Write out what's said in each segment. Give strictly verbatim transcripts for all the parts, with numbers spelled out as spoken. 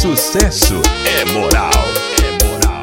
sucesso é moral. É moral.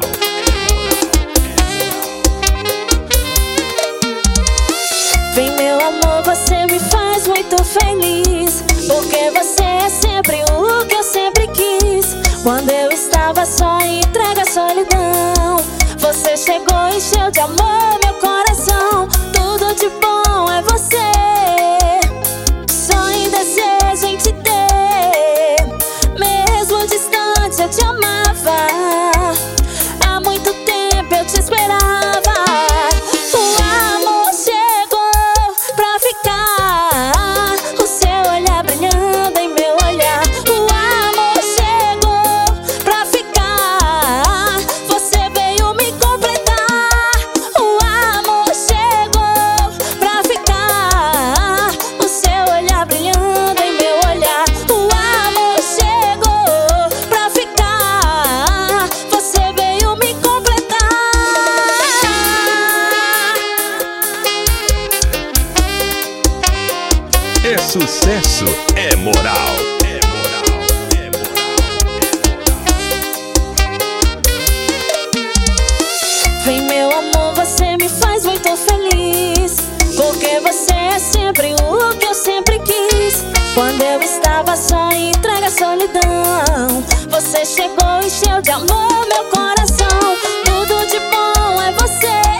Vem, meu amor, você me faz muito feliz, porque você é sempre o que eu sempre quis. Quando eu estava só, entrega a solidão, você chegou e encheu de amor meu coração. Tudo de bom é você, sonho e desejo em te ter. Mesmo distante eu te amava, há muito tempo eu te esperava. O amor chegou pra ficar, o seu olhar brilhando em meu olhar. O amor chegou pra ficar, você veio me completar. O amor chegou pra ficar, o seu olhar brilhando em meu olhar. O amor chegou pra ficar, você veio me completar. É sucesso é moral. É moral. É moral. Vem, meu amor, você me faz muito feliz, porque você é sempre o que eu sempre quis. Quando eu estava só, entrega a solidão, você chegou e encheu de amor meu coração. Tudo de bom é você,